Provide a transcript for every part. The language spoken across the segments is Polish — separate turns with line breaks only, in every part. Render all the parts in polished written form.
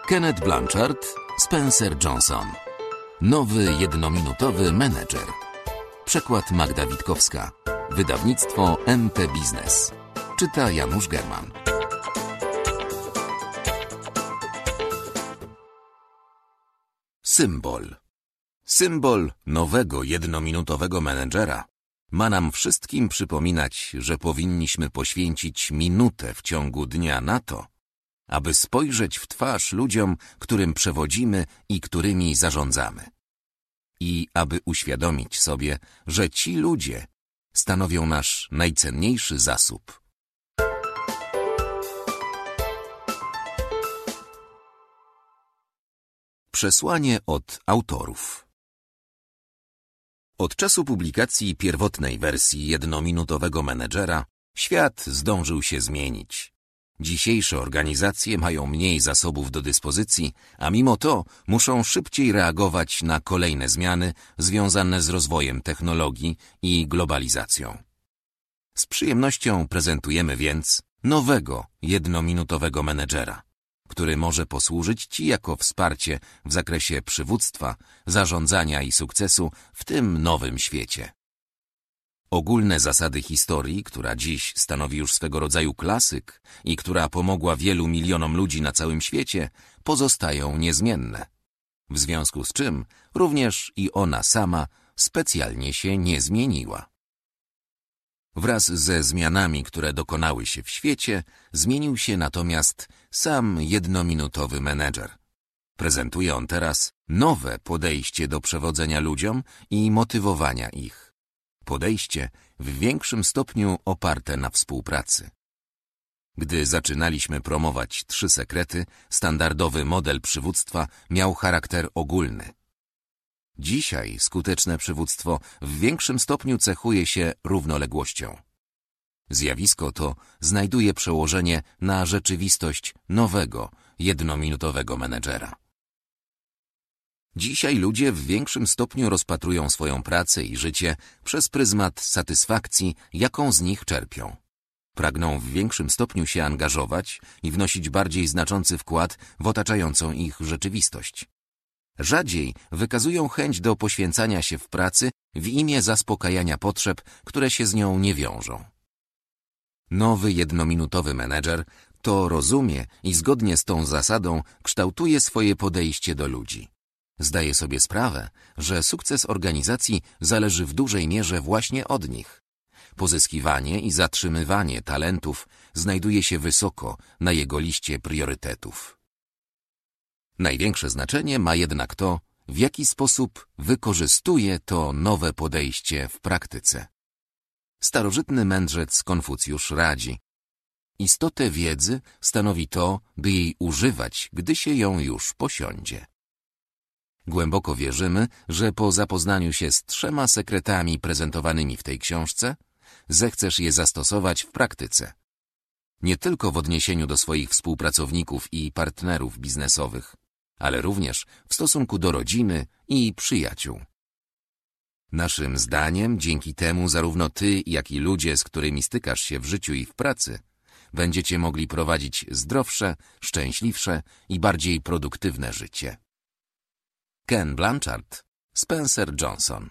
Kenneth Blanchard, Spencer Johnson. Nowy jednominutowy menedżer. Przekład Magda Witkowska. Wydawnictwo MP Biznes. Czyta Janusz German. Symbol. Symbol nowego jednominutowego menedżera ma nam wszystkim przypominać, że powinniśmy poświęcić minutę w ciągu dnia na to, aby spojrzeć w twarz ludziom, którym przewodzimy i którymi zarządzamy. I aby uświadomić sobie, że ci ludzie stanowią nasz najcenniejszy zasób. Przesłanie od autorów. Od czasu publikacji pierwotnej wersji jednominutowego menedżera świat zdążył się zmienić. Dzisiejsze organizacje mają mniej zasobów do dyspozycji, a mimo to muszą szybciej reagować na kolejne zmiany związane z rozwojem technologii i globalizacją. Z przyjemnością prezentujemy więc nowego jednominutowego menedżera, który może posłużyć Ci jako wsparcie w zakresie przywództwa, zarządzania i sukcesu w tym nowym świecie. Ogólne zasady historii, która dziś stanowi już swego rodzaju klasyk i która pomogła wielu milionom ludzi na całym świecie, pozostają niezmienne. W związku z czym również i ona sama specjalnie się nie zmieniła. Wraz ze zmianami, które dokonały się w świecie, zmienił się natomiast sam jednominutowy menedżer. Prezentuje on teraz nowe podejście do przewodzenia ludziom i motywowania ich. Podejście w większym stopniu oparte na współpracy. Gdy zaczynaliśmy promować 3 sekrety, standardowy model przywództwa miał charakter ogólny. Dzisiaj skuteczne przywództwo w większym stopniu cechuje się równoległością. Zjawisko to znajduje przełożenie na rzeczywistość nowego, jednominutowego menedżera. Dzisiaj ludzie w większym stopniu rozpatrują swoją pracę i życie przez pryzmat satysfakcji, jaką z nich czerpią. Pragną w większym stopniu się angażować i wnosić bardziej znaczący wkład w otaczającą ich rzeczywistość. Rzadziej wykazują chęć do poświęcania się w pracy w imię zaspokajania potrzeb, które się z nią nie wiążą. Nowy jednominutowy menedżer to rozumie i zgodnie z tą zasadą kształtuje swoje podejście do ludzi. Zdaje sobie sprawę, że sukces organizacji zależy w dużej mierze właśnie od nich. Pozyskiwanie i zatrzymywanie talentów znajduje się wysoko na jego liście priorytetów. Największe znaczenie ma jednak to, w jaki sposób wykorzystuje to nowe podejście w praktyce. Starożytny mędrzec Konfucjusz radzi: istotę wiedzy stanowi to, by jej używać, gdy się ją już posiądzie. Głęboko wierzymy, że po zapoznaniu się z 3 sekretami prezentowanymi w tej książce, zechcesz je zastosować w praktyce. Nie tylko w odniesieniu do swoich współpracowników i partnerów biznesowych, ale również w stosunku do rodziny i przyjaciół. Naszym zdaniem, dzięki temu zarówno ty, jak i ludzie, z którymi stykasz się w życiu i w pracy, będziecie mogli prowadzić zdrowsze, szczęśliwsze i bardziej produktywne życie. Ken Blanchard, Spencer Johnson.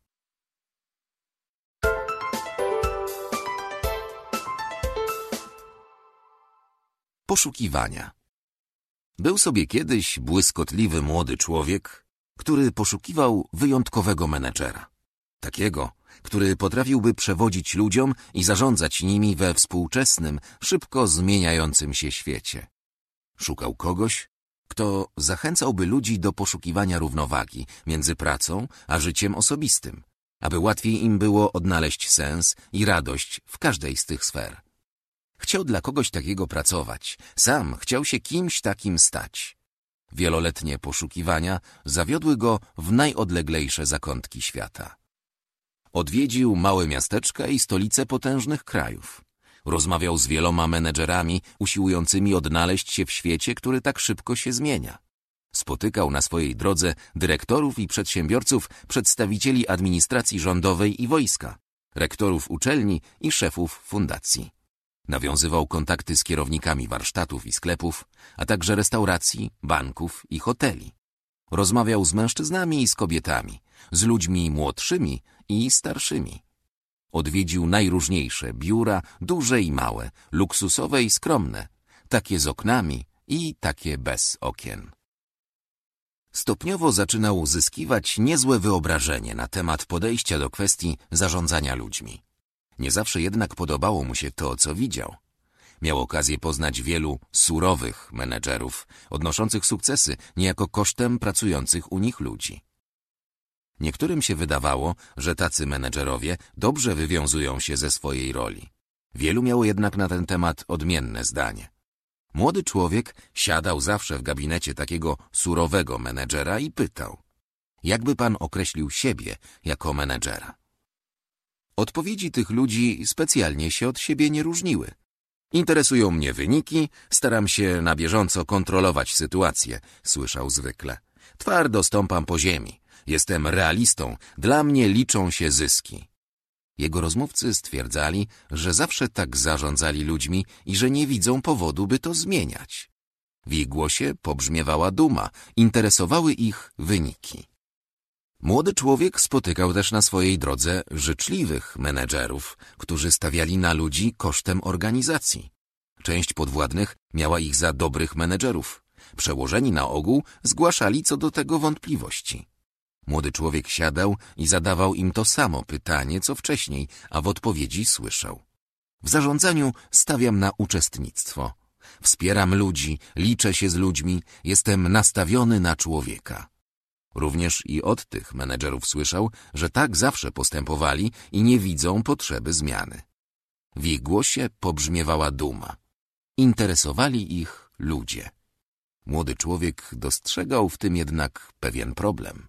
Poszukiwania. Był sobie kiedyś błyskotliwy młody człowiek, który poszukiwał wyjątkowego menedżera. Takiego, który potrafiłby przewodzić ludziom i zarządzać nimi we współczesnym, szybko zmieniającym się świecie. Szukał kogoś, kto zachęcałby ludzi do poszukiwania równowagi między pracą a życiem osobistym, aby łatwiej im było odnaleźć sens i radość w każdej z tych sfer. Chciał dla kogoś takiego pracować, sam chciał się kimś takim stać. Wieloletnie poszukiwania zawiodły go w najodleglejsze zakątki świata. Odwiedził małe miasteczka i stolice potężnych krajów. Rozmawiał z wieloma menedżerami usiłującymi odnaleźć się w świecie, który tak szybko się zmienia. Spotykał na swojej drodze dyrektorów i przedsiębiorców, przedstawicieli administracji rządowej i wojska, rektorów uczelni i szefów fundacji. Nawiązywał kontakty z kierownikami warsztatów i sklepów, a także restauracji, banków i hoteli. Rozmawiał z mężczyznami i z kobietami, z ludźmi młodszymi i starszymi. Odwiedził najróżniejsze biura, duże i małe, luksusowe i skromne, takie z oknami i takie bez okien. Stopniowo zaczynał uzyskiwać niezłe wyobrażenie na temat podejścia do kwestii zarządzania ludźmi. Nie zawsze jednak podobało mu się to, co widział. Miał okazję poznać wielu surowych menedżerów, odnoszących sukcesy niejako kosztem pracujących u nich ludzi. Niektórym się wydawało, że tacy menedżerowie dobrze wywiązują się ze swojej roli. Wielu miało jednak na ten temat odmienne zdanie. Młody człowiek siadał zawsze w gabinecie takiego surowego menedżera i pytał: jakby pan określił siebie jako menedżera? Odpowiedzi tych ludzi specjalnie się od siebie nie różniły. Interesują mnie wyniki, staram się na bieżąco kontrolować sytuację, słyszał zwykle. Twardo stąpam po ziemi, jestem realistą, dla mnie liczą się zyski. Jego rozmówcy stwierdzali, że zawsze tak zarządzali ludźmi i że nie widzą powodu, by to zmieniać. W ich głosie pobrzmiewała duma, interesowały ich wyniki. Młody człowiek spotykał też na swojej drodze życzliwych menedżerów, którzy stawiali na ludzi kosztem organizacji. Część podwładnych miała ich za dobrych menedżerów. Przełożeni na ogół zgłaszali co do tego wątpliwości. Młody człowiek siadał i zadawał im to samo pytanie, co wcześniej, a w odpowiedzi słyszał: w zarządzaniu stawiam na uczestnictwo. Wspieram ludzi, liczę się z ludźmi, jestem nastawiony na człowieka. Również i od tych menedżerów słyszał, że tak zawsze postępowali i nie widzą potrzeby zmiany. W ich głosie pobrzmiewała duma. Interesowali ich ludzie. Młody człowiek dostrzegał w tym jednak pewien problem.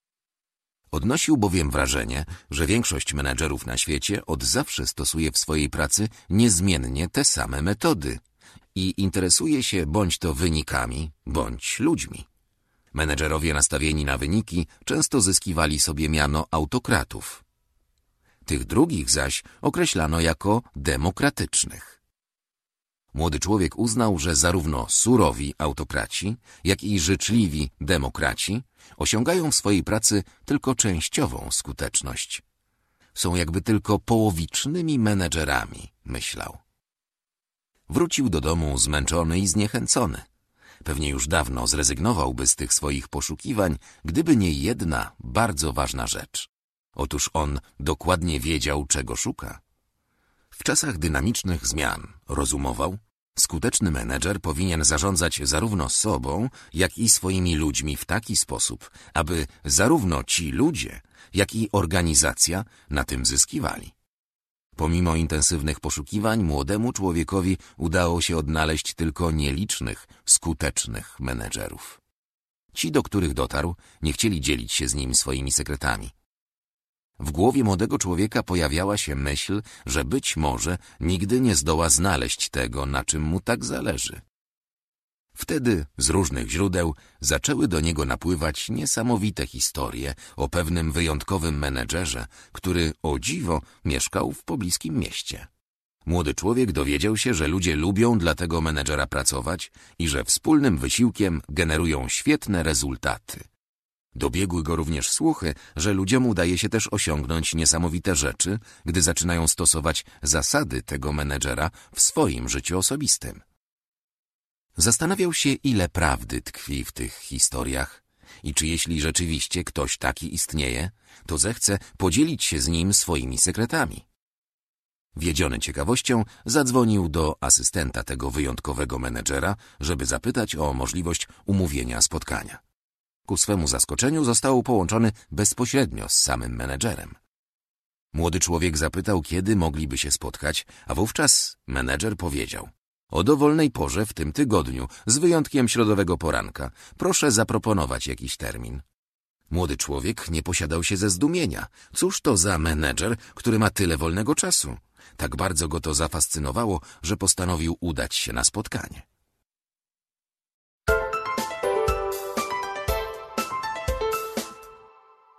Odnosił bowiem wrażenie, że większość menedżerów na świecie od zawsze stosuje w swojej pracy niezmiennie te same metody i interesuje się bądź to wynikami, bądź ludźmi. Menedżerowie nastawieni na wyniki często zyskiwali sobie miano autokratów. Tych drugich zaś określano jako demokratycznych. Młody człowiek uznał, że zarówno surowi autokraci, jak i życzliwi demokraci osiągają w swojej pracy tylko częściową skuteczność. Są jakby tylko połowicznymi menedżerami, myślał. Wrócił do domu zmęczony i zniechęcony. Pewnie już dawno zrezygnowałby z tych swoich poszukiwań, gdyby nie jedna bardzo ważna rzecz. Otóż on dokładnie wiedział, czego szuka. W czasach dynamicznych zmian, rozumował, skuteczny menedżer powinien zarządzać zarówno sobą, jak i swoimi ludźmi w taki sposób, aby zarówno ci ludzie, jak i organizacja na tym zyskiwali. Pomimo intensywnych poszukiwań młodemu człowiekowi udało się odnaleźć tylko nielicznych, skutecznych menedżerów. Ci, do których dotarł, nie chcieli dzielić się z nim swoimi sekretami. W głowie młodego człowieka pojawiała się myśl, że być może nigdy nie zdoła znaleźć tego, na czym mu tak zależy. Wtedy z różnych źródeł zaczęły do niego napływać niesamowite historie o pewnym wyjątkowym menedżerze, który, o dziwo, mieszkał w pobliskim mieście. Młody człowiek dowiedział się, że ludzie lubią dla tego menedżera pracować i że wspólnym wysiłkiem generują świetne rezultaty. Dobiegły go również słuchy, że ludziom udaje się też osiągnąć niesamowite rzeczy, gdy zaczynają stosować zasady tego menedżera w swoim życiu osobistym. Zastanawiał się, ile prawdy tkwi w tych historiach i czy jeśli rzeczywiście ktoś taki istnieje, to zechce podzielić się z nim swoimi sekretami. Wiedziony ciekawością zadzwonił do asystenta tego wyjątkowego menedżera, żeby zapytać o możliwość umówienia spotkania. Ku swemu zaskoczeniu został połączony bezpośrednio z samym menedżerem. Młody człowiek zapytał, kiedy mogliby się spotkać, a wówczas menedżer powiedział: o dowolnej porze w tym tygodniu, z wyjątkiem środowego poranka. Proszę zaproponować jakiś termin. Młody człowiek nie posiadał się ze zdumienia. Cóż to za menedżer, który ma tyle wolnego czasu? Tak bardzo go to zafascynowało, że postanowił udać się na spotkanie.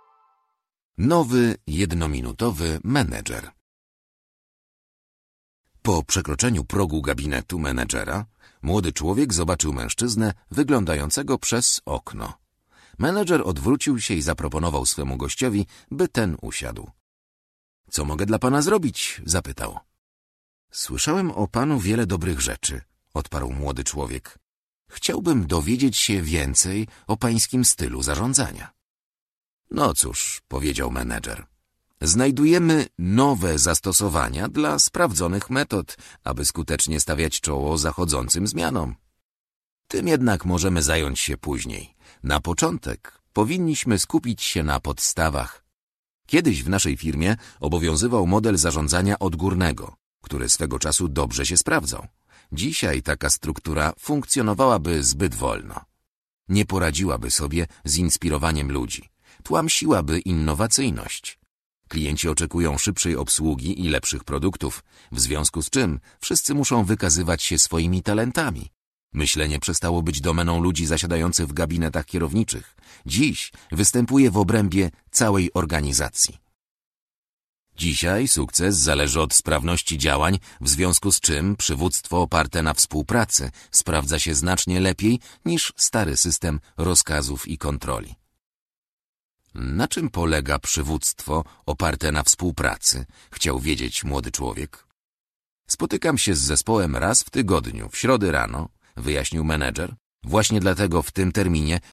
Nowy, jednominutowy menedżer. Po przekroczeniu progu gabinetu menedżera, młody człowiek zobaczył mężczyznę wyglądającego przez okno. Menedżer odwrócił się i zaproponował swemu gościowi, by ten usiadł. — Co mogę dla pana zrobić? — zapytał. — Słyszałem o panu wiele dobrych rzeczy — odparł młody człowiek. — Chciałbym dowiedzieć się więcej o pańskim stylu zarządzania. — No cóż — powiedział menedżer. Znajdujemy nowe zastosowania dla sprawdzonych metod, aby skutecznie stawiać czoło zachodzącym zmianom. Tym jednak możemy zająć się później. Na początek powinniśmy skupić się na podstawach. Kiedyś w naszej firmie obowiązywał model zarządzania odgórnego, który swego czasu dobrze się sprawdzał. Dzisiaj taka struktura funkcjonowałaby zbyt wolno. Nie poradziłaby sobie z inspirowaniem ludzi. Tłamsiłaby innowacyjność. Klienci oczekują szybszej obsługi i lepszych produktów, w związku z czym wszyscy muszą wykazywać się swoimi talentami. Myślenie przestało być domeną ludzi zasiadających w gabinetach kierowniczych. Dziś występuje w obrębie całej organizacji. Dzisiaj sukces zależy od sprawności działań, w związku z czym przywództwo oparte na współpracy sprawdza się znacznie lepiej niż stary system rozkazów i kontroli. Na czym polega przywództwo oparte na współpracy? Chciał wiedzieć młody człowiek. Spotykam się z zespołem raz w tygodniu, w środę rano, wyjaśnił menedżer. Właśnie dlatego w tym terminie